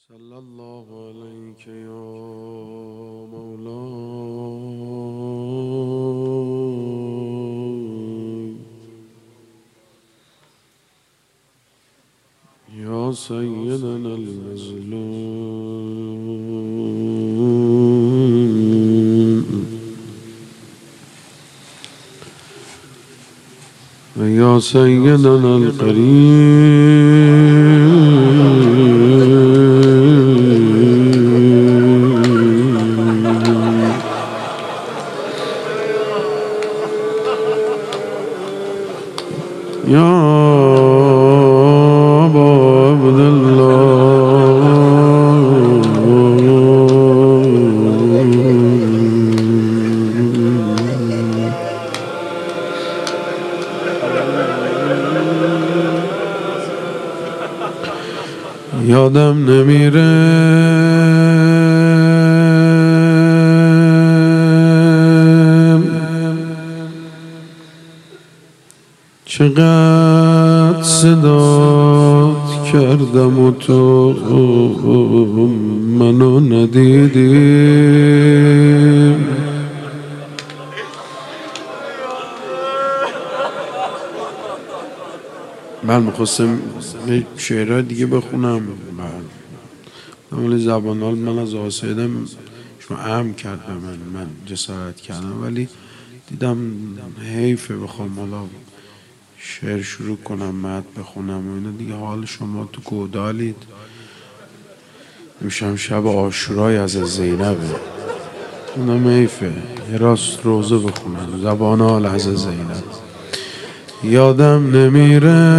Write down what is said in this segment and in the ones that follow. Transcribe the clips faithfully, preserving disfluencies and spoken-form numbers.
صلی الله علیک یا مولاي یا سیدنا المظلوم و یا سیدنا القریب یا ابا عبدالله یادم نمیره چقدر صدات کردم و تو منو ندیدی. من میخواستم شعرهای دیگه بخونم، ولی زبان حال من از آسایدم شما اهم کرد به من من جسارت کردم، ولی دیدم حیفه بخوام حالا شعر شروع کنم مد بخونم و اینا دیگه. حال شما تو گودالید، میشم شب عاشورای از زینبه، اونم حیفه یه راست روزه بخونم زبان حال از زینب. یادم نمیره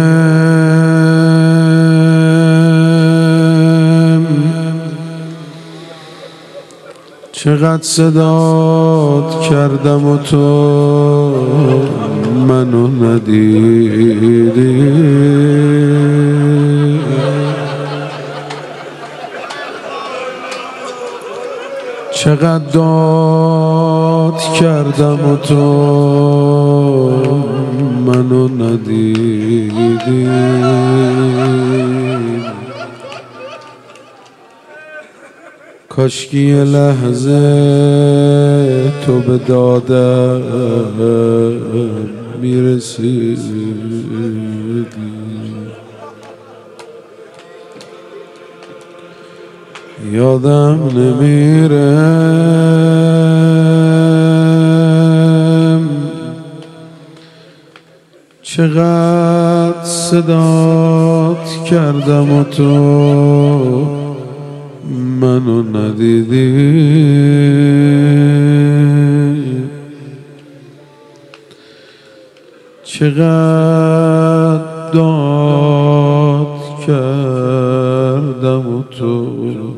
چقدر صدات کردم و تو منو ندیدی. چقدر داد کردم و تو منو ندیدی. کاشکی یه لحظه تو به دادم میرسیدی. یادم نمیره چقدر صدات کردم و تو منو ندیدی. چقدر داد کردم و تو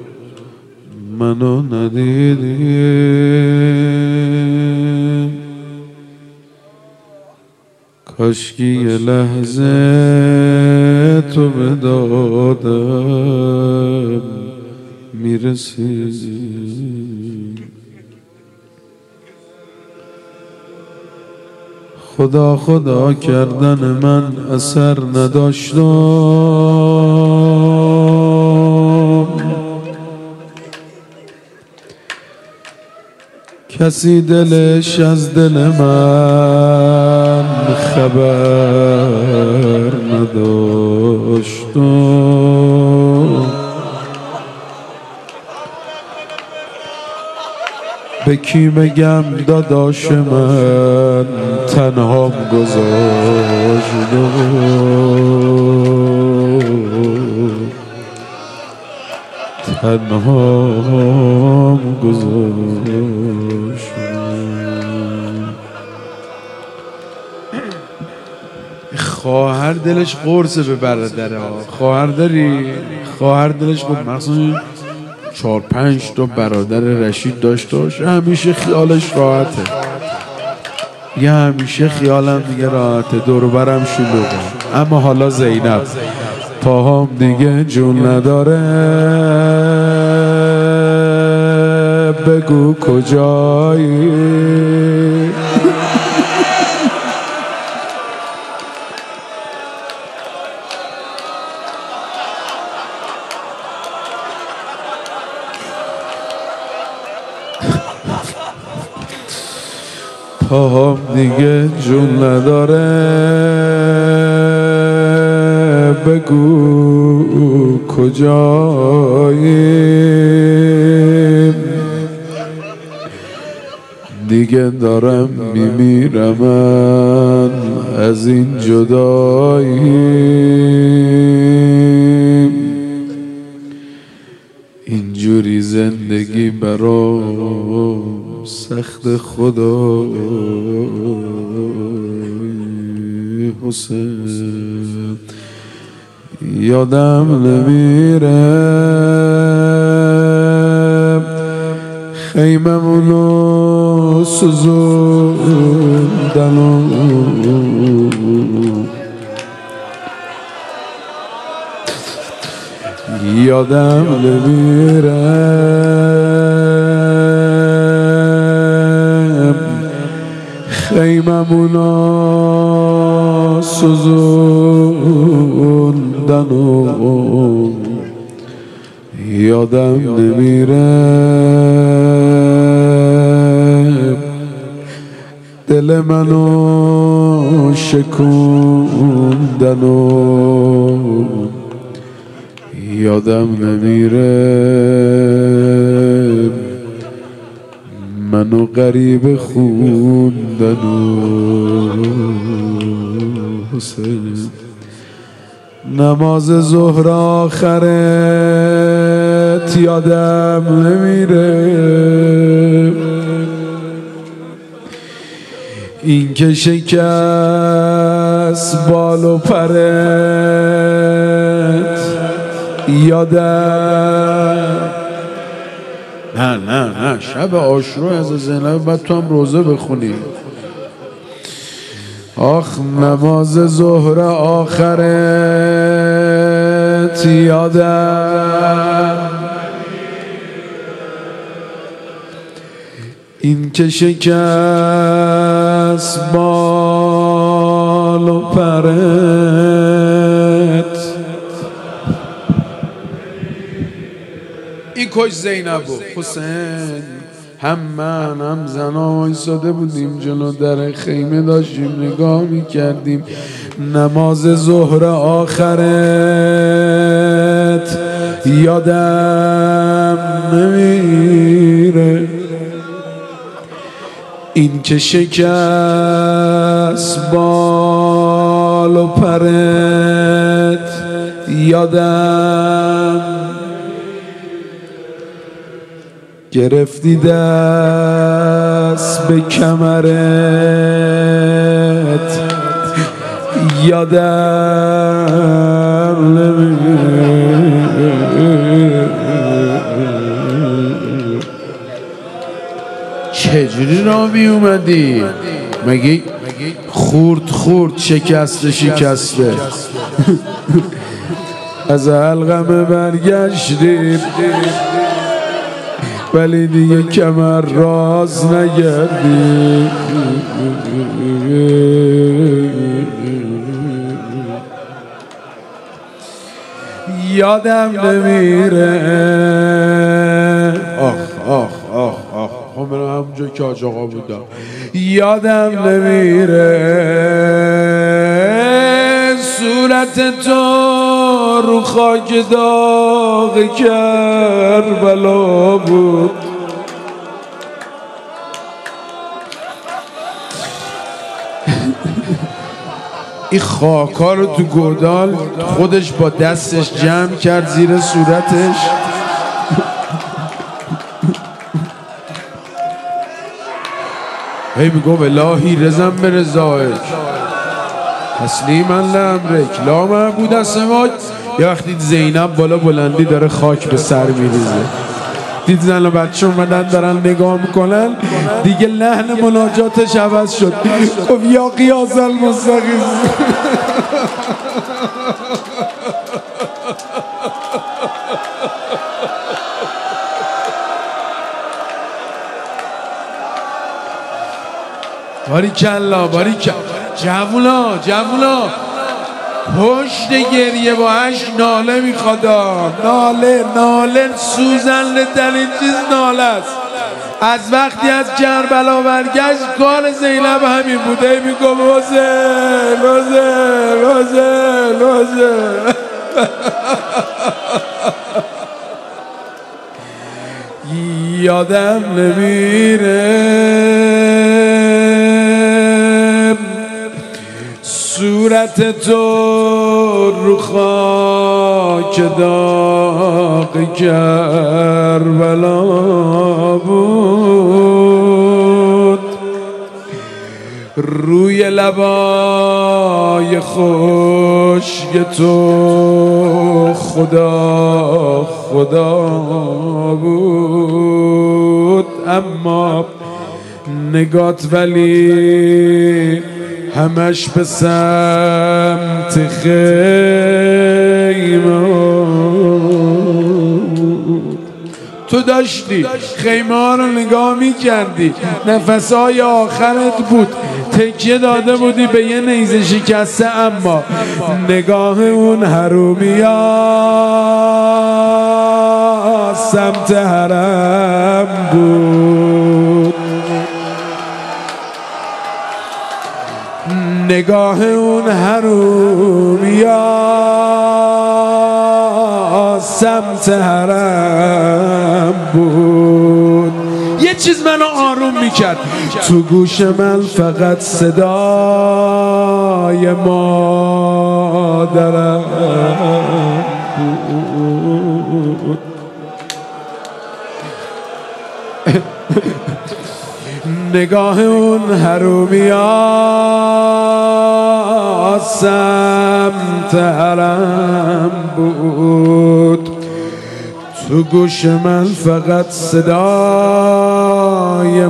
منو ندیدی. کاشکی یه لحظه تو به دادم میرسی. خدا خدا کردن من اثر نداشتم، کسی دلش از دل من خبر نداشتم. به کی بگم داداش من تنهام گذاشتم. تنهام گذاشتم. خواهر دلش قرصه به برادره ها. خواهر داری؟ خواهر دلش قرصه. مثلا چهار پنج تا برادر رشید داشت داشت همیشه خیالش راحته. یه همیشه خیالم دیگه راحته، دور برم شلوغه. اما حالا زینب پاهام دیگه جون نداره، بگو کجایی. پاهم دیگه جون نداره، بگو کجاییم؟ دیگه دارم میمیرم من از این جداییم. اینجوری زندگی برام سخت خدا حسین، یادم نمیره خیممونو سوزوندن و یادم نمیره خیممونو سوزوندن و یادم نمیره دل منو شکوندن و یادم نمیره منو غریب خوندن و حسین. نماز ظهر آخرت یادم نمیره، این که شکست بال و پرت یادم. نه نه نه شب عاشورا از زینب بعد تو هم روزه بخونی. آخ نماز ظهر آخرت یادم، این که شکست بال و پرت. این کش زینبو حسین، هم من هم زنا ایستاده بودیم جلو در خیمه داشتیم نگاه میکردیم. نماز ظهر آخرت یادم نمیره، این که شکست بال و پرت یادم. گرفتی دست به کمرت یادم نمیره. چجوری را می اومدی؟ مگه خورد خورد شکسته شکسته از حلقم برگشتیم ولی دیگه کمر راز نگردی. یادم نمیره. آخ آخ آخ آخ همه همونجا که حاج آقا بودم. یادم نمیره صورت تو رو خاک داغ کربلا بود. این خاکا رو تو گودال خودش با دستش جمع کرد زیر صورتش. هی میگو الهی رزم به رضایک تسلیما لامرک لا معبود سواک. یه وقتی زینب بالا بلندی داره خاک به سر میریزه، دید زن و بچه اومدن دارن نگاه میکنن، دیگه لحن مناجاتش عوض شد. خب یا قیاس المستقیم باری کلا باری کلا. جوونا جوونا پشت گریه با عشق ناله میخواد. ناله ناله سوزنده ترین چیز ناله است. از وقتی از کربلا برگشت کار زینب همین بوده، میگم حسین حسین حسین حسین. یادم نمیره صورت تو رو خاک داغ کربلا بود، روی لبای خشک تو خدا خدا بود. اما نگات ولی همش به سمت خیمه. تو داشتی خیمه ها رو نگاه می کردی، نفسهای آخرت بود، تکیه داده بودی به یه نیزه شکسته، اما نگاه اون حرومیا سمت حرم بود، نگاه اون حرومیا سمت حرم بود. یه چیز منو آروم میکرد، تو گوش من فقط صدای مادرم بود. نگاه اون حرومیا سمت حرم بود، تو گوش من فقط صدای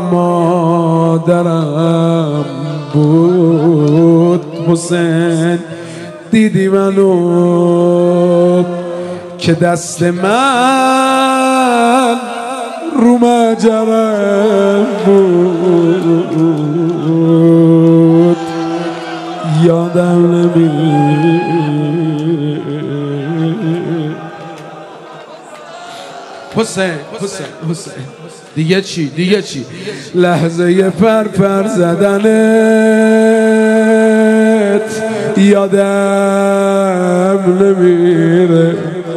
مادرم بود. حسین دیدی منو که دست من رو مجرم بود، یادم نمیره حسین حسین حسین دیگه چی دیگه چی لحظه پر پر زدنت یادم نمیره.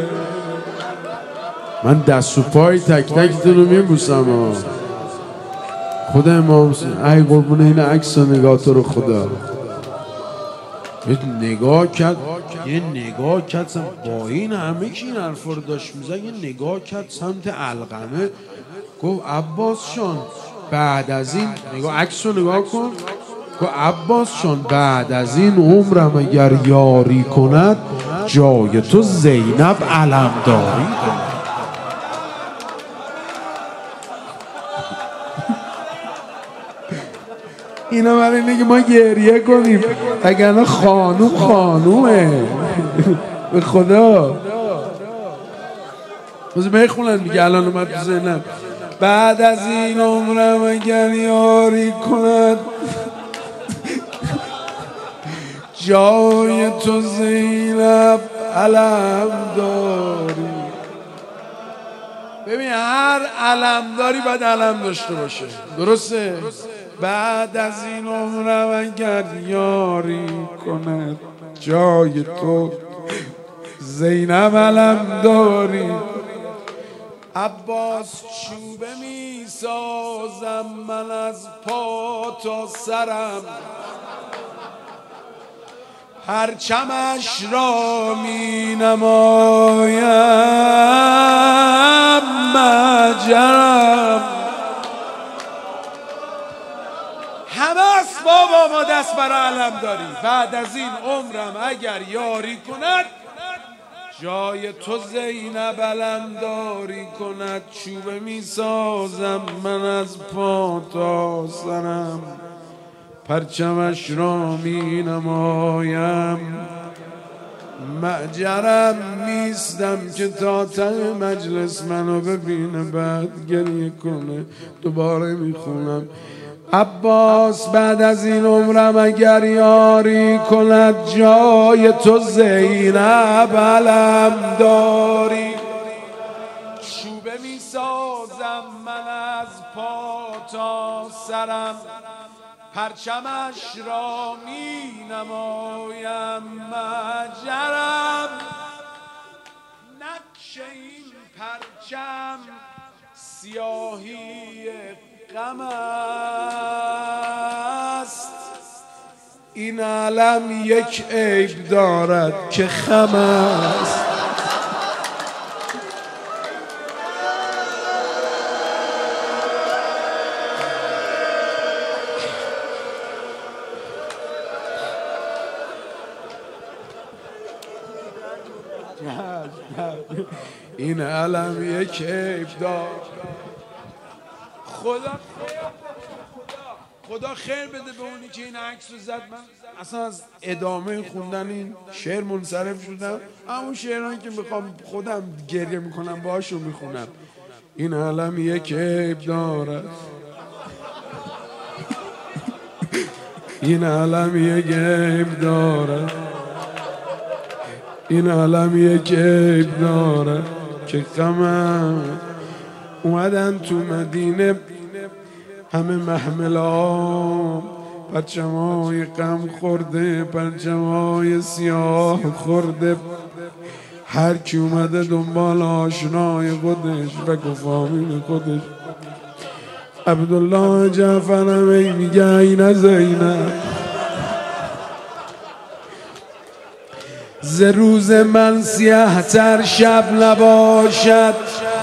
من دست و پای تک تک رو میبوسم خدا امام حسین. ای قربون این عکس و نگاه تو رو خدا. نگاه کرد یه نگاه کرد با این همه که این حرفا رو داشت میزن، یه نگاه کرد سمت علقمه، گفت عباس شان بعد از این نگاه عکس رو نگاه کن، گفت عباس شان بعد از این عمرم اگر یاری کند جای تو زینب علمداری کند. اینا برای اینه که ما گریه کنیم، اگر خانوم خانومه به خدا. بذار بخونن دیگه، الان اومد تو ذهنم. بعد از این عمرم اگر یاری کند جای تو زینب علمداری. ببین هر علمداری باید علم داشته باشه، درسته؟ بعد از این عمرم اگر یاری کند جای تو زینب علمداری. عباس چوبه می سازم من از پا تا سرم، پرچمش را می نمایم مجرم. همه اسباب ما دست بر علم داری. بعد از این عمرم اگر یاری کند جای تو زینب علمداری کند. چوبه می سازم من از پا تا سرم، پرچمش را می نمایم معجرم. نیستم که تا ته مجلس منو ببینه بعد گریه کنه. دوباره می خونم. عباس بعد از این عمرم اگر یاری کند جای تو زینب علمداری. چوبه می سازم من از پا تا سرم، پرچمش را می نمایم مجرم. نقش این پرچم سیاهی غم است، این علم یک عیب دارد که خم است. این علم یک عیب دارد. خدا خدا خیر بده به اونی که این عکس رو زد. من اصلا از ادامه خوندن این شعر منصرف شدم. همون شعرهایی که میخوام خودم گریه میکنم باهاشون میخونم. این علم یک عیب دارد، این علم یک عیب دارد، این علم یک عیب دارد که غمم. اومدن تو مدینه همه محملام، پرچمای غم خورده، پرچمای سیاه خورده. هر کی اومده دنبال آشنای خودش و گفامین خودش. عبدالله جعفرمی میگه این زینب ز روز من سیاه تر شب نباشد،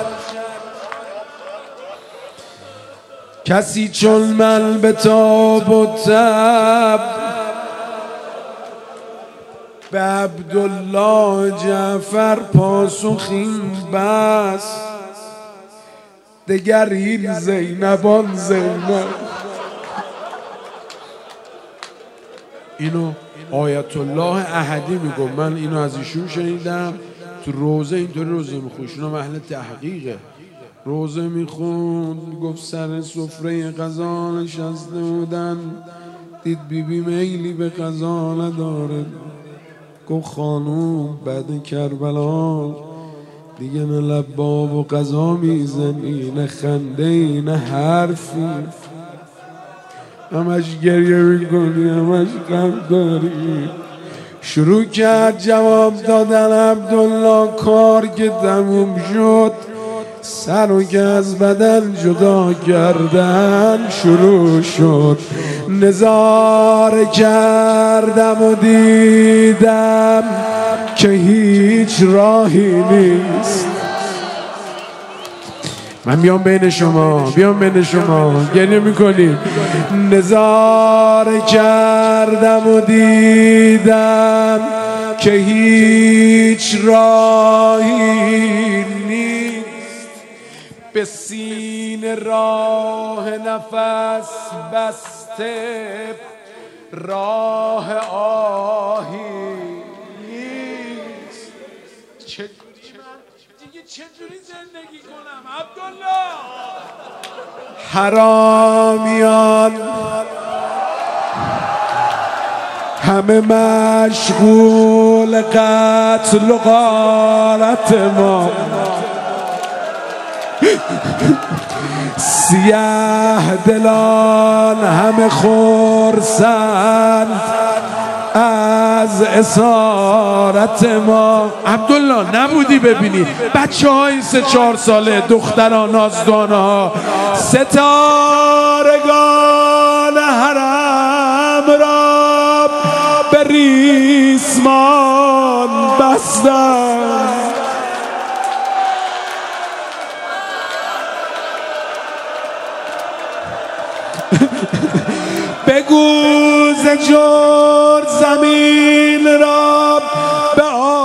کسی چون من به تاب و تب. به عبدالله جعفر پاسخین بس، دگر این زینبان زینب. اینو آیت الله احدی میگم، من اینو از ایشون شنیدم. تو روزه اینطوری روزه میخوند، ایشون محل تحقیقه. روزه میخوند، گفت سر سفره غذا نشسته بودن، دید بیبی میلی به غذا نداره. گفت خانوم بعد کربلا دیگه نه لباب و غذا میزنی، نه خنده ای نه حرفی، همش گریه میکنی، همش غم داری. شروع کرد جواب دادن عبدالله. کار که تموم شد، سرو که از بدن جدا کردن شروع شد. نظاره کردم و دیدم که هیچ راهی نیست. من بیام بین شما، بیام بین شما، گریه میکنیم. نظاره کردم و دیدم که هیچ راهی نیست، به سینه راه نفس بسته، راه آهی نیست. چجوری دیگه چجوری زندگی کنم عبدالله؟ حرامیان همه مشغول قتل و غارت ما، سیاه دلان همه خرسند از اسارت ما. عبدالله نبودی ببینی بچه های سه چهار ساله، دختران نازدانه ها، ستارگان حرم را به ریسمان بستند. بگو ز جور زمین را به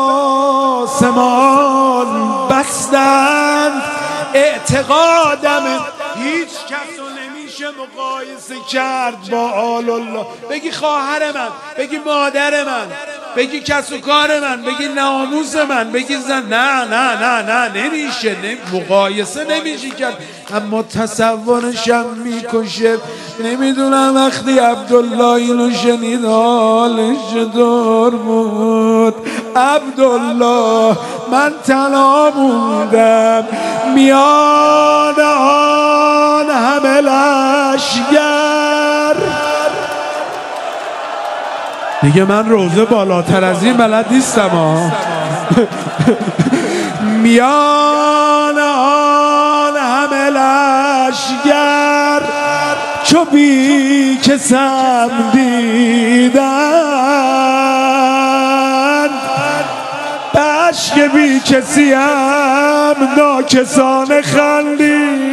آسمان بستند. اعتقادم هیچ کس رو نمیشه مقایسه کرد با آل الله. بگی خواهر من، بگی مادر من، بگی کس و کار من، بگی ناموس من، بگی زن، نه نه نه نه نمیشه، نمی... مقایسه نمیشه کرد. اما تصورشم میکشه. نمیدونم وقتی عبدالله اینو شنید حالش چطور بود. عبدالله من تنها موندم میان آن همه لشگر. دیگه من روزه بالاتر از این بلد نیستم ها. میان آن همه لشگر چو بی کسم دیدن بشک بی کسیم ناکسانه خندید.